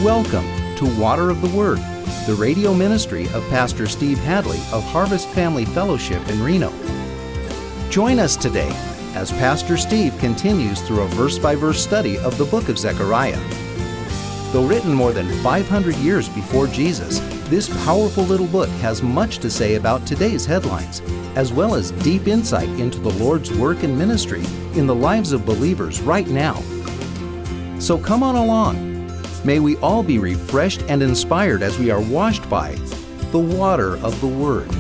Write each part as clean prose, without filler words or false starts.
Welcome to Water of the Word, the radio ministry of Pastor Steve Hadley of Harvest Family Fellowship in Reno. Join us today as Pastor Steve continues through a verse-by-verse study of the book of Zechariah. Though written more than 500 years before Jesus, this powerful little book has much to say about today's headlines, as well as deep insight into the Lord's work and ministry in the lives of believers right now. So come on along. May we all be refreshed and inspired as we are washed by the water of the Word.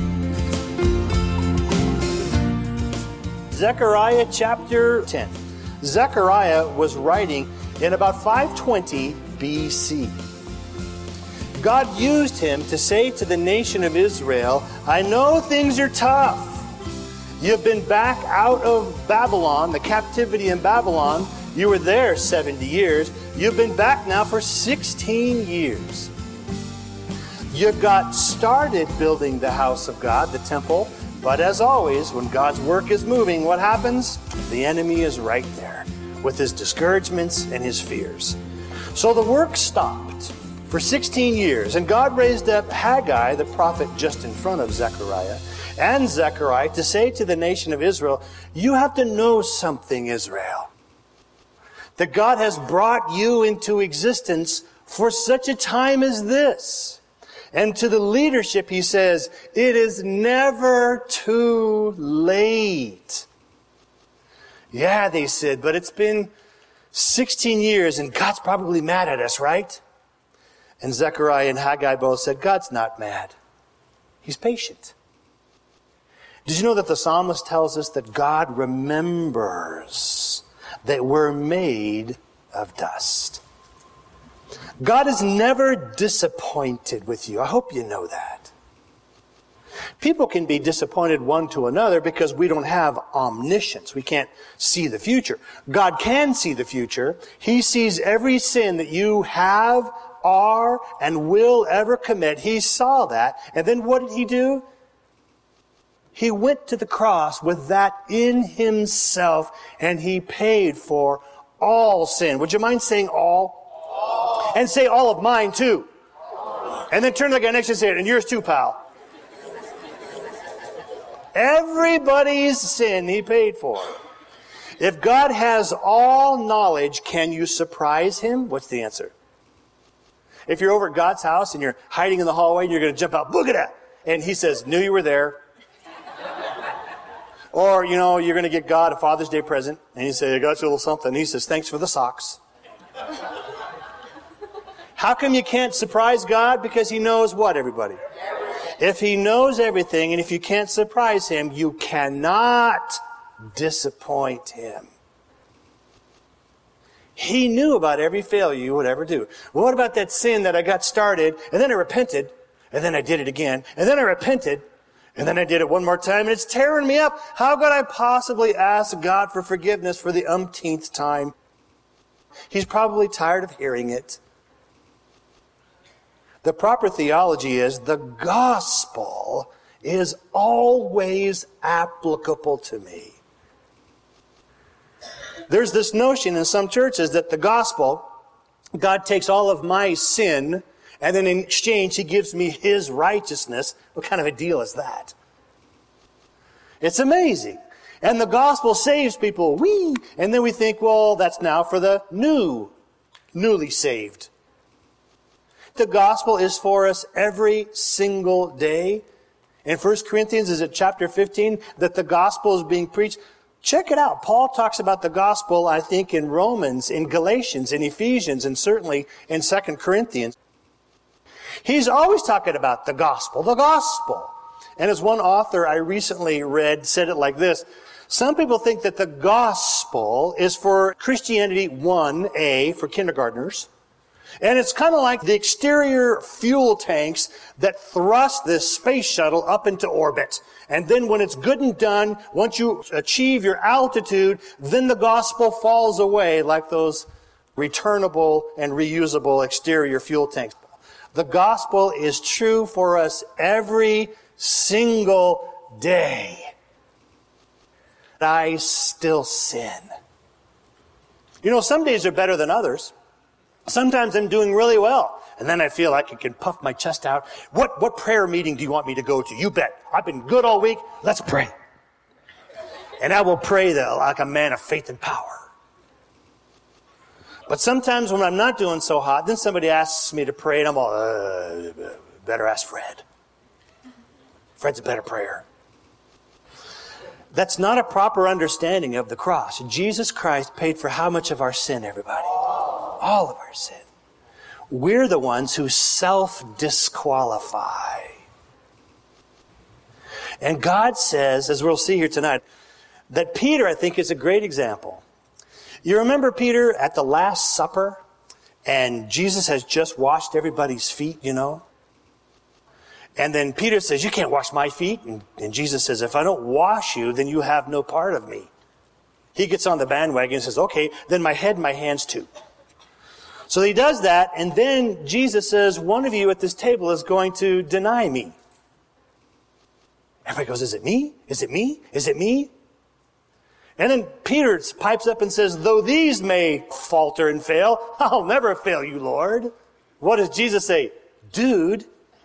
Zechariah chapter 10. Zechariah was writing in about 520 BC. God used him to say to the nation of Israel, I know things are tough. You've been back out of Babylon, the captivity in Babylon. You were there 70 years. You've been back now for 16 years. You got started building the house of God, the temple. But as always, when God's work is moving, what happens? The enemy is right there with his discouragements and his fears. So the work stopped for 16 years, and God raised up Haggai, the prophet just in front of Zechariah, and Zechariah to say to the nation of Israel, you have to know something, Israel, that God has brought you into existence for such a time as this. And to the leadership, he says, it is never too late. Yeah, they said, but it's been 16 years and God's probably mad at us, right? And Zechariah and Haggai both said, God's not mad. He's patient. Did you know that the psalmist tells us that God remembers that we're made of dust? God is never disappointed with you. I hope you know that. People can be disappointed one to another because we don't have omniscience. We can't see the future. God can see the future. He sees every sin that you have, are, and will ever commit. He saw that. And then what did he do? He went to the cross with that in himself, and he paid for all sin. Would you mind saying all? All. And say all of mine too. All. And then turn to the guy next to you and say it, and yours too, pal. Everybody's sin he paid for. If God has all knowledge, can you surprise him? What's the answer? If you're over at God's house and you're hiding in the hallway and you're going to jump out, look at that. And he says, knew you were there. Or, you're going to get God a Father's Day present. And you say, I got you a little something. And he says, thanks for the socks. How come you can't surprise God? Because he knows what, everybody? If he knows everything, and if you can't surprise him, you cannot disappoint him. He knew about every failure you would ever do. Well, what about that sin that I got started, and then I repented, and then I did it again, and then I repented, and then I did it one more time, and it's tearing me up. How could I possibly ask God for forgiveness for the umpteenth time? He's probably tired of hearing it. The proper theology is the gospel is always applicable to me. There's this notion in some churches that the gospel, God takes all of my sin, and then in exchange, he gives me his righteousness. What kind of a deal is that? It's amazing. And the gospel saves people. And then we think, well, that's now for the newly saved. The gospel is for us every single day. In 1 Corinthians, is it chapter 15, that the gospel is being preached? Check it out. Paul talks about the gospel, I think, in Romans, in Galatians, in Ephesians, and certainly in 2 Corinthians. He's always talking about the gospel, the gospel. And as one author I recently read said it like this, some people think that the gospel is for Christianity 1A, for kindergartners. And it's kind of like the exterior fuel tanks that thrust this space shuttle up into orbit. And then when it's good and done, once you achieve your altitude, then the gospel falls away like those returnable and reusable exterior fuel tanks. The gospel is true for us every single day. I still sin. Some days are better than others. Sometimes I'm doing really well, and then I feel like I can puff my chest out. What prayer meeting do you want me to go to? You bet. I've been good all week. Let's pray. And I will pray like a man of faith and power. But sometimes when I'm not doing so hot, then somebody asks me to pray, and I'm all, better ask Fred. Fred's a better prayer. That's not a proper understanding of the cross. Jesus Christ paid for how much of our sin, everybody? All of our sin. We're the ones who self-disqualify. And God says, as we'll see here tonight, that Peter, I think, is a great example. You remember Peter at the Last Supper? And Jesus has just washed everybody's feet, you know? And then Peter says, you can't wash my feet. And Jesus says, if I don't wash you, then you have no part of me. He gets on the bandwagon and says, okay, then my head and my hands too. So he does that, and then Jesus says, one of you at this table is going to deny me. Everybody goes, is it me? Is it me? Is it me? And then Peter pipes up and says, though these may falter and fail, I'll never fail you, Lord. What does Jesus say? Dude,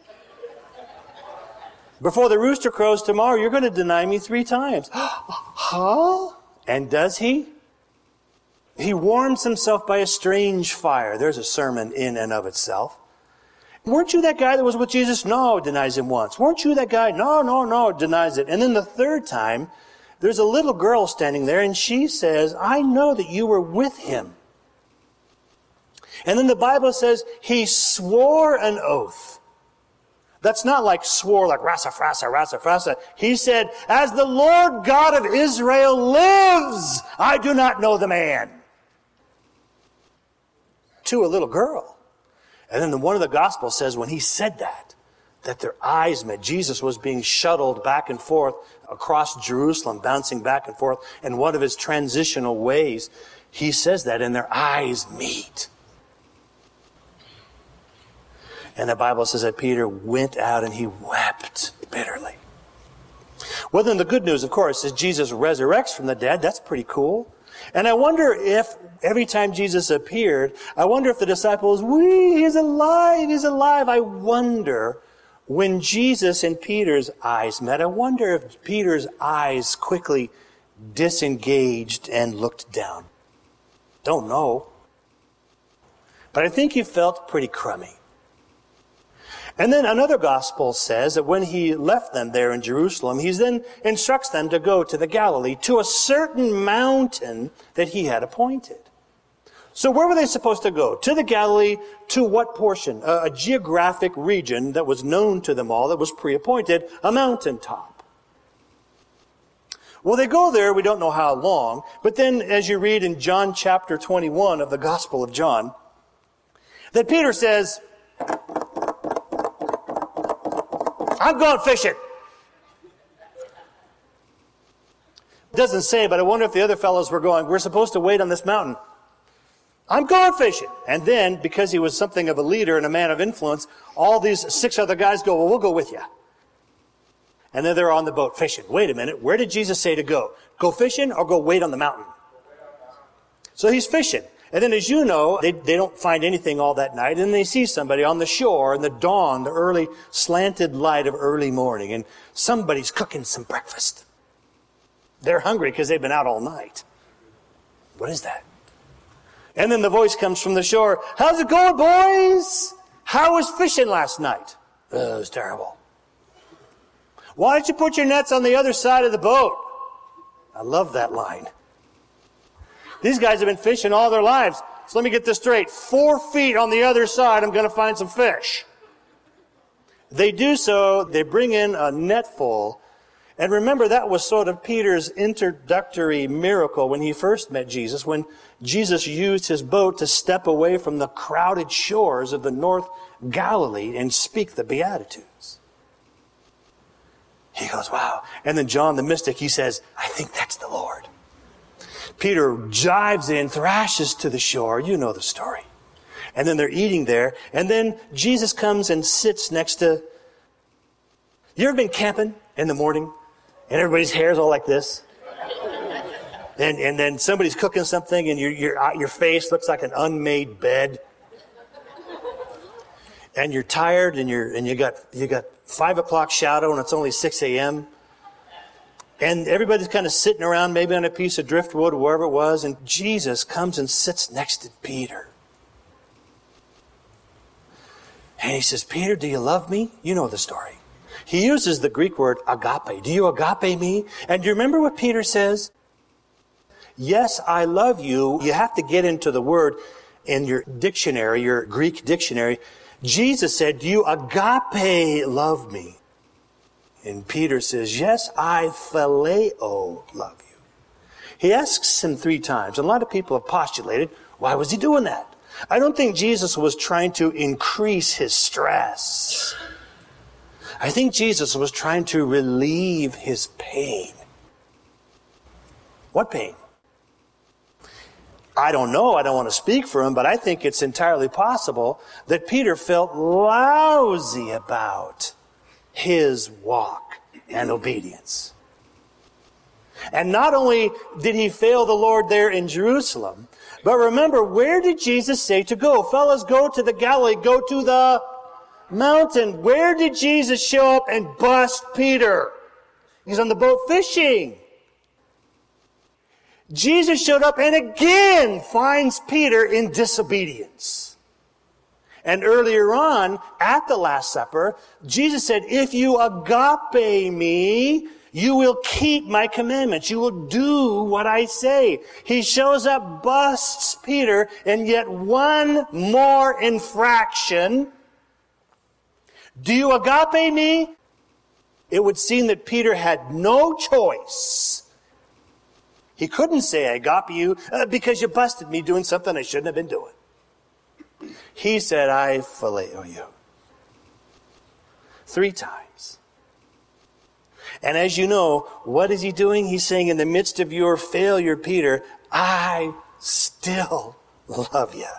before the rooster crows tomorrow, you're going to deny me 3 times. Huh? And does he? He warms himself by a strange fire. There's a sermon in and of itself. Weren't you that guy that was with Jesus? No, denies him once. Weren't you that guy? No, denies it. And then the 3rd time, there's a little girl standing there, and she says, I know that you were with him. And then the Bible says, he swore an oath. That's not like swore like rasa, frasa, rasa, frasa. He said, as the Lord God of Israel lives, I do not know the man. To a little girl. And then one of the Gospels says when he said that their eyes met. Jesus was being shuttled back and forth across Jerusalem, bouncing back and forth. And one of his transitional ways, he says that, and their eyes meet. And the Bible says that Peter went out and he wept bitterly. Well, then the good news, of course, is Jesus resurrects from the dead. That's pretty cool. And I wonder if every time Jesus appeared, I wonder if the disciples, he's alive, he's alive. I wonder when Jesus and Peter's eyes met, I wonder if Peter's eyes quickly disengaged and looked down. Don't know. But I think he felt pretty crummy. And then another gospel says that when he left them there in Jerusalem, he then instructs them to go to the Galilee, to a certain mountain that he had appointed. So where were they supposed to go? To the Galilee, to what portion? A geographic region that was known to them all, that was pre-appointed, a mountaintop. Well, they go there, we don't know how long, but then as you read in John chapter 21 of the Gospel of John, that Peter says, I'm going fishing. It doesn't say, but I wonder if the other fellows were going, we're supposed to wait on this mountain. I'm going fishing. And then, because he was something of a leader and a man of influence, all these 6 other guys go, well, we'll go with you. And then they're on the boat fishing. Wait a minute, where did Jesus say to go? Go fishing or go wait on the mountain? So he's fishing. And then, as you know, they don't find anything all that night. And they see somebody on the shore in the dawn, the early slanted light of early morning. And somebody's cooking some breakfast. They're hungry because they've been out all night. What is that? And then the voice comes from the shore. How's it going, boys? How was fishing last night? It was terrible. Why don't you put your nets on the other side of the boat? I love that line. These guys have been fishing all their lives. So let me get this straight. 4 feet on the other side, I'm going to find some fish. They do so. They bring in a net full. And remember, that was sort of Peter's introductory miracle when he first met Jesus, when Jesus used his boat to step away from the crowded shores of the North Galilee and speak the Beatitudes. He goes, wow. And then John the mystic, he says, I think that's the Lord. Peter jives in, thrashes to the shore. You know the story. And then they're eating there. And then Jesus comes and sits next to... You ever been camping in the morning? And everybody's hair's all like this? And then somebody's cooking something and your face looks like an unmade bed. and you're tired, and you got 5 o'clock shadow, and it's only 6 a.m., and everybody's kind of sitting around, maybe on a piece of driftwood or wherever it was, and Jesus comes and sits next to Peter. And he says, Peter, do you love me? You know the story. He uses the Greek word agape. Do you agape me? And do you remember what Peter says? Yes, I love you. You have to get into the word in your dictionary, your Greek dictionary. Jesus said, do you agape love me? And Peter says, yes, I phileo love you. He asks him 3 times. And a lot of people have postulated, why was he doing that? I don't think Jesus was trying to increase his stress. I think Jesus was trying to relieve his pain. What pain? I don't know. I don't want to speak for him, but I think it's entirely possible that Peter felt lousy about his walk and obedience. And not only did he fail the Lord there in Jerusalem, but remember, where did Jesus say to go? Fellas, go to the Galilee, go to the mountain. Where did Jesus show up and bust Peter? He's on the boat fishing. Jesus showed up and again finds Peter in disobedience. And earlier on, at the Last Supper, Jesus said, if you agape me, you will keep my commandments. You will do what I say. He shows up, busts Peter, and yet one more infraction. Do you agape me? It would seem that Peter had no choice. He couldn't say, I agape you, because you busted me doing something I shouldn't have been doing. He said, I phileo you. 3 times. And as you know, what is he doing? He's saying, in the midst of your failure, Peter, I still love you.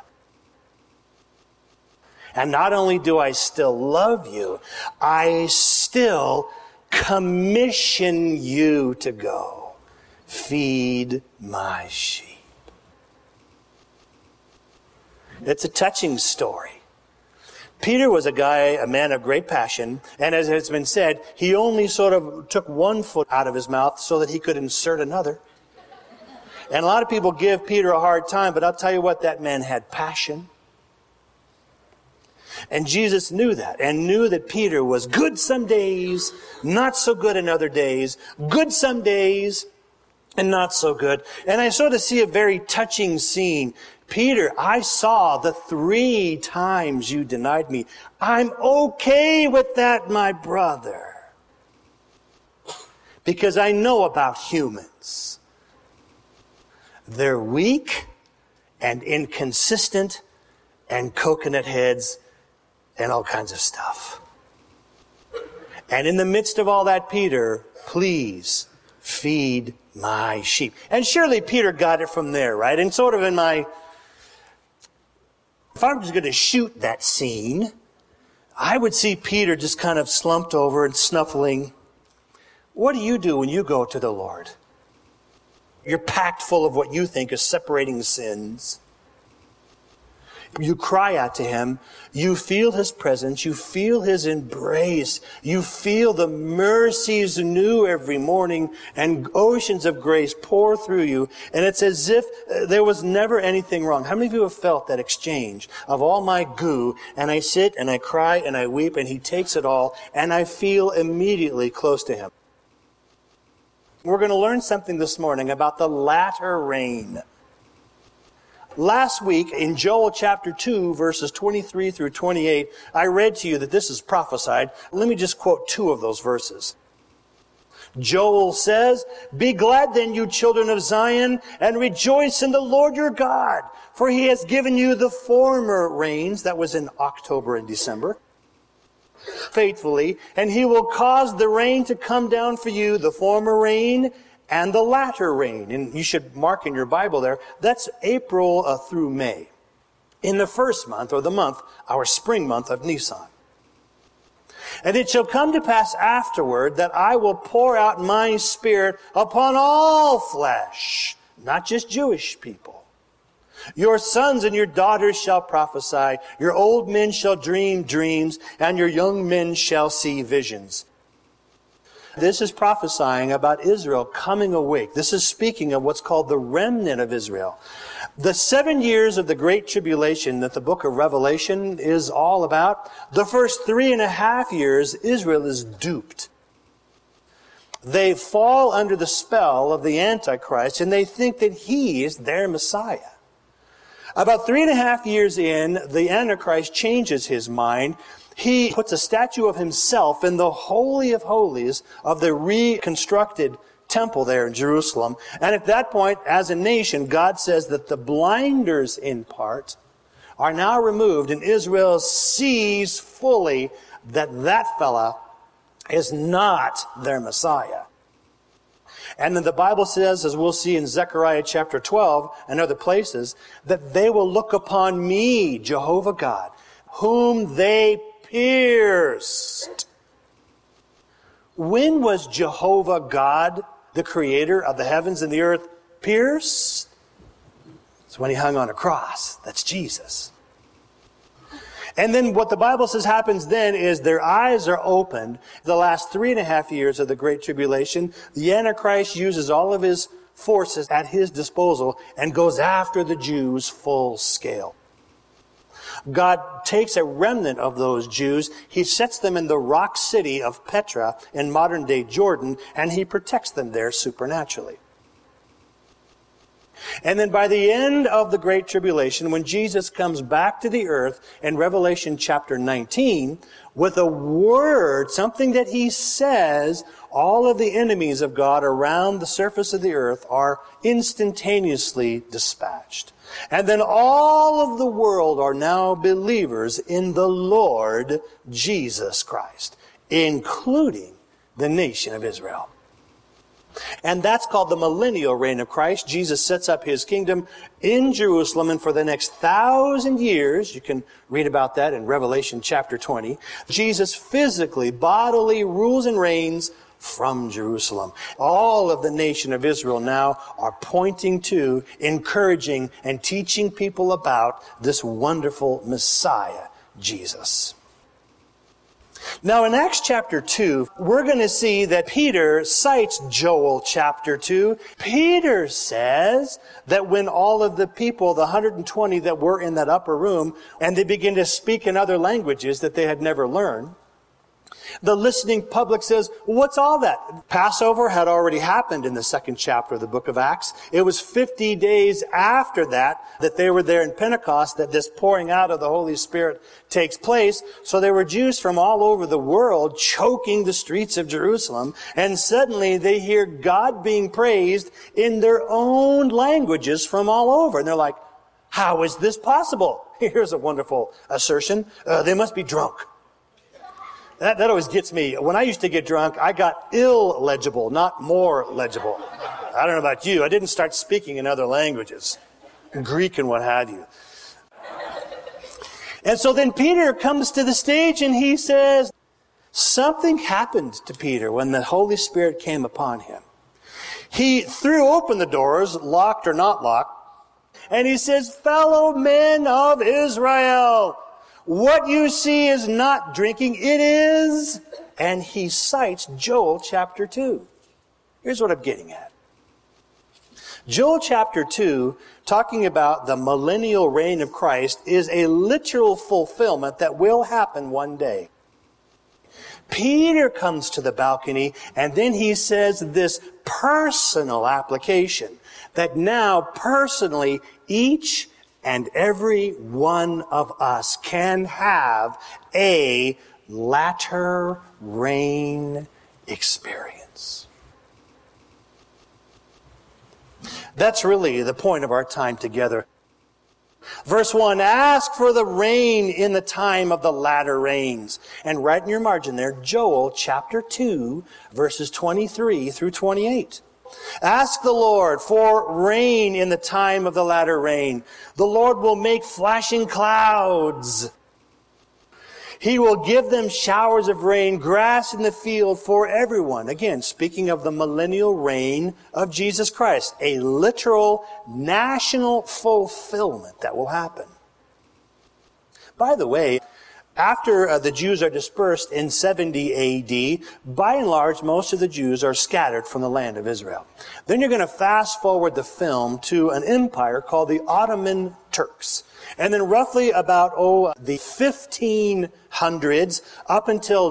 And not only do I still love you, I still commission you to go feed my sheep. It's a touching story. Peter was a man of great passion, and as has been said, he only sort of took one foot out of his mouth so that he could insert another. And a lot of people give Peter a hard time, but I'll tell you what, that man had passion. And Jesus knew that, and knew that Peter was good some days, not so good in other days, good some days, and not so good. And I sort of see a very touching scene. Peter, I saw the 3 times you denied me. I'm okay with that, my brother. Because I know about humans. They're weak and inconsistent and coconut heads and all kinds of stuff. And in the midst of all that, Peter, please feed my sheep. And surely Peter got it from there, right? And sort of if I was going to shoot that scene, I would see Peter just kind of slumped over and snuffling. What do you do when you go to the Lord? You're packed full of what you think is separating sins. You cry out to him. You feel his presence. You feel his embrace. You feel the mercies new every morning and oceans of grace pour through you. And it's as if there was never anything wrong. How many of you have felt that exchange of all my goo, and I sit and I cry and I weep and he takes it all and I feel immediately close to him? We're going to learn something this morning about the latter rain. Last week, in Joel chapter 2, verses 23 through 28, I read to you that this is prophesied. Let me just quote 2 of those verses. Joel says, "Be glad then, you children of Zion, and rejoice in the Lord your God, for he has given you the former rains," that was in October and December, "faithfully, and he will cause the rain to come down for you, the former rain and the latter rain." And you should mark in your Bible there, that's April through May. In the first month, or the month, our spring month of Nisan. "And it shall come to pass afterward that I will pour out my spirit upon all flesh," not just Jewish people, Your sons and your daughters shall prophesy. Your old men shall dream dreams, and your young men shall see visions. This is prophesying about Israel coming awake. This is speaking of what's called the remnant of Israel. The 7 years of the Great Tribulation that the book of Revelation is all about, the first 3.5 years, Israel is duped. They fall under the spell of the Antichrist, and they think that he is their Messiah. About 3.5 years in, the Antichrist changes his mind. He puts a statue of himself in the Holy of Holies of the reconstructed temple there in Jerusalem. And at that point, as a nation, God says that the blinders in part are now removed, and Israel sees fully that that fella is not their Messiah. And then the Bible says, as we'll see in Zechariah chapter 12 and other places, that they will look upon me, Jehovah God, whom they pierced. When was Jehovah God, the creator of the heavens and the earth, pierced? It's when he hung on a cross. That's Jesus. And then what the Bible says happens then is their eyes are opened. The last 3.5 years of the Great Tribulation, the Antichrist uses all of his forces at his disposal and goes after the Jews full scale. God takes a remnant of those Jews, he sets them in the rock city of Petra in modern-day Jordan, and he protects them there supernaturally. And then by the end of the Great Tribulation, when Jesus comes back to the earth in Revelation chapter 19, with a word, something that he says, all of the enemies of God around the surface of the earth are instantaneously dispatched. And then all of the world are now believers in the Lord Jesus Christ, including the nation of Israel. And that's called the millennial reign of Christ. Jesus sets up his kingdom in Jerusalem, and for the next 1,000 years, you can read about that in Revelation chapter 20, Jesus physically, bodily rules and reigns from Jerusalem. All of the nation of Israel now are pointing to, encouraging, and teaching people about this wonderful Messiah, Jesus. Now in Acts chapter 2, we're going to see that Peter cites Joel chapter 2. Peter says that when all of the people, the 120 that were in that upper room, and they begin to speak in other languages that they had never learned, the listening public says, what's all that? Passover had already happened in the 2nd chapter of the book of Acts. It was 50 days after that they were there in Pentecost that this pouring out of the Holy Spirit takes place. So there were Jews from all over the world choking the streets of Jerusalem. And suddenly they hear God being praised in their own languages from all over. And they're like, how is this possible? Here's a wonderful assertion. They must be drunk. That always gets me. When I used to get drunk, I got illegible, not more legible. I don't know about you. I didn't start speaking in other languages, Greek and what have you. And so then Peter comes to the stage and he says, something happened to Peter when the Holy Spirit came upon him. He threw open the doors, locked or not locked, and he says, fellow men of Israel, what you see is not drinking, it is. And he cites Joel chapter 2. Here's what I'm getting at. Joel chapter 2, talking about the millennial reign of Christ, is a literal fulfillment that will happen one day. Peter comes to the balcony, and then he says this personal application, that now personally each and every one of us can have a latter rain experience. That's really the point of our time together. Verse 1, ask for the rain in the time of the latter rains. And write in your margin there, Joel chapter 2, verses 23 through 28. Ask the Lord for rain in the time of the latter rain. The Lord will make flashing clouds. He will give them showers of rain, grass in the field for everyone. Again, speaking of the millennial reign of Jesus Christ, a literal national fulfillment that will happen. By the way, after the Jews are dispersed in 70 A.D., by and large, most of the Jews are scattered from the land of Israel. Then you're going to fast forward the film to an empire called the Ottoman Turks. And then roughly about, the 1500s up until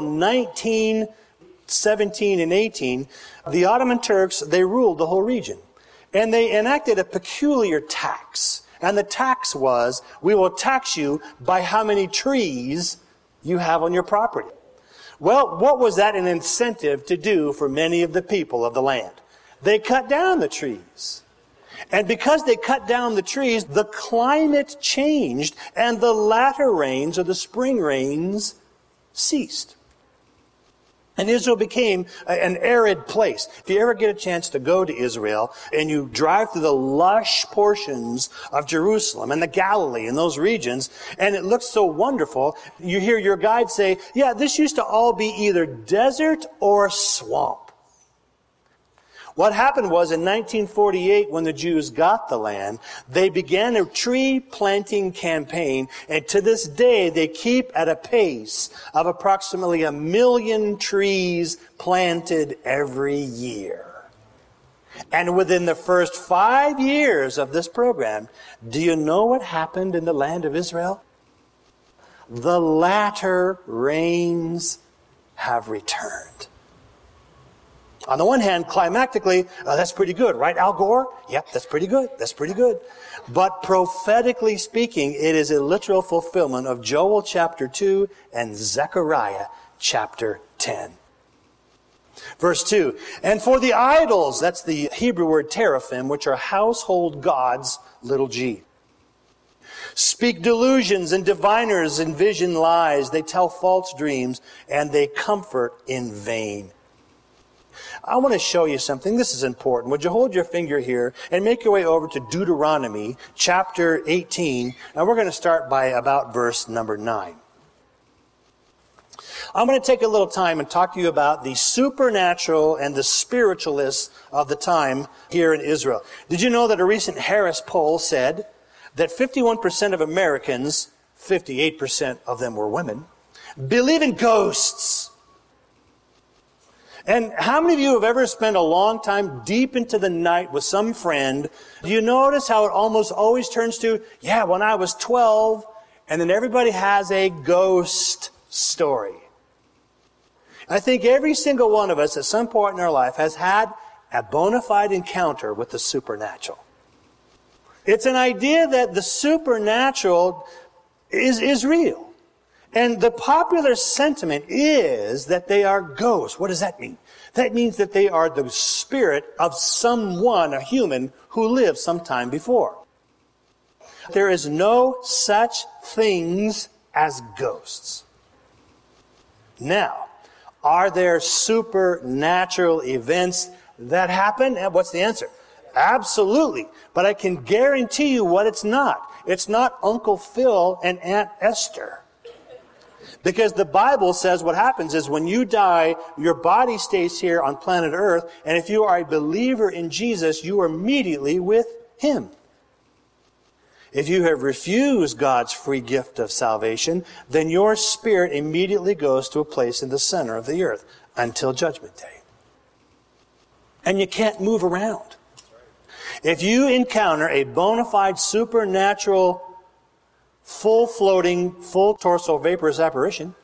1917 and 18, the Ottoman Turks, they ruled the whole region. And they enacted a peculiar tax. And the tax was, we will tax you by how many trees you have on your property. Well, what was that an incentive to do for many of the people of the land? They cut down the trees. And because they cut down the trees, the climate changed, and the latter rains, or the spring rains, ceased. And Israel became an arid place. If you ever get a chance to go to Israel and you drive through the lush portions of Jerusalem and the Galilee and those regions, and it looks so wonderful, you hear your guide say, yeah, this used to all be either desert or swamp. What happened was in 1948, when the Jews got the land, they began a tree planting campaign, and to this day they keep at a pace of approximately 1 million trees planted every year. And within the first 5 years of this program, do you know what happened in the land of Israel? The latter rains have returned. On the one hand, climactically, that's pretty good, right, Al Gore? Yep, that's pretty good. That's pretty good. But prophetically speaking, it is a literal fulfillment of Joel chapter 2 and Zechariah chapter 10. Verse 2, and for the idols, that's the Hebrew word teraphim, which are household gods, little g. Speak delusions, and diviners envision lies. They tell false dreams, and they comfort in vain. I want to show you something. This is important. Would you hold your finger here and make your way over to Deuteronomy chapter 18, and we're going to start by about verse number 9. I'm going to take a little time and talk to you about the supernatural and the spiritualists of the time here in Israel. Did you know that a recent Harris poll said that 51% of Americans, 58% of them were women, believe in ghosts? And how many of you have ever spent a long time deep into the night with some friend? Do you notice how it almost always turns to, yeah, when I was 12, and then everybody has a ghost story. I think every single one of us at some point in our life has had a bona fide encounter with the supernatural. It's an idea that the supernatural is real. And the popular sentiment is that they are ghosts. What does that mean? That means that they are the spirit of someone, a human, who lived some time before. There is no such things as ghosts. Now, are there supernatural events that happen? And what's the answer? Absolutely. But I can guarantee you what it's not. It's not Uncle Phil and Aunt Esther. Because the Bible says what happens is when you die, your body stays here on planet Earth, and if you are a believer in Jesus, you are immediately with Him. If you have refused God's free gift of salvation, then your spirit immediately goes to a place in the center of the earth until Judgment Day. And you can't move around. If you encounter a bona fide supernatural full floating, full torso vaporous apparition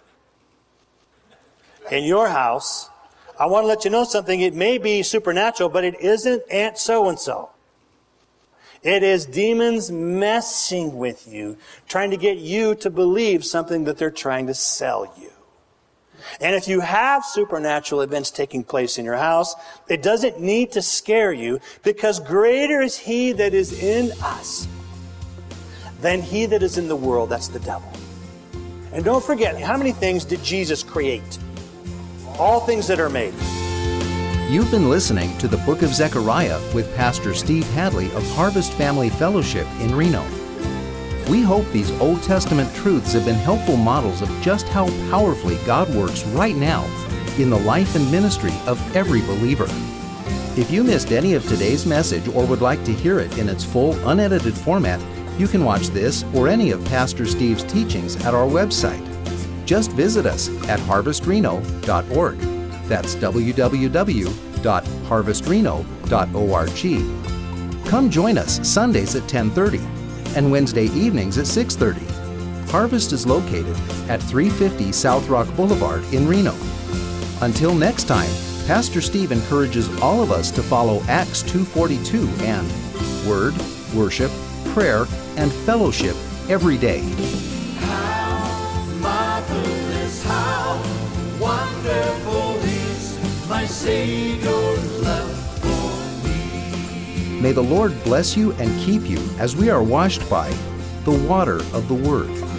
in your house, I want to let you know something. It may be supernatural, but it isn't Aunt so-and-so. It is demons messing with you, trying to get you to believe something that they're trying to sell you. And if you have supernatural events taking place in your house, it doesn't need to scare you, because greater is He that is in us than he that is in the world. That's the devil. And don't forget, how many things did Jesus create? All things that are made. You've been listening to the Book of Zechariah with Pastor Steve Hadley of Harvest Family Fellowship in Reno. We hope these Old Testament truths have been helpful models of just how powerfully God works right now in the life and ministry of every believer. If you missed any of today's message or would like to hear it in its full, unedited format, you can watch this or any of Pastor Steve's teachings at our website. Just visit us at harvestreno.org. That's www.harvestreno.org. Come join us Sundays at 10:30 and Wednesday evenings at 6:30. Harvest is located at 350 South Rock Boulevard in Reno. Until next time, Pastor Steve encourages all of us to follow Acts 2:42 and Word, Worship, Prayer, and Fellowship every day. How marvelous, how wonderful is my Savior's love for me. May the Lord bless you and keep you as we are washed by the water of the Word.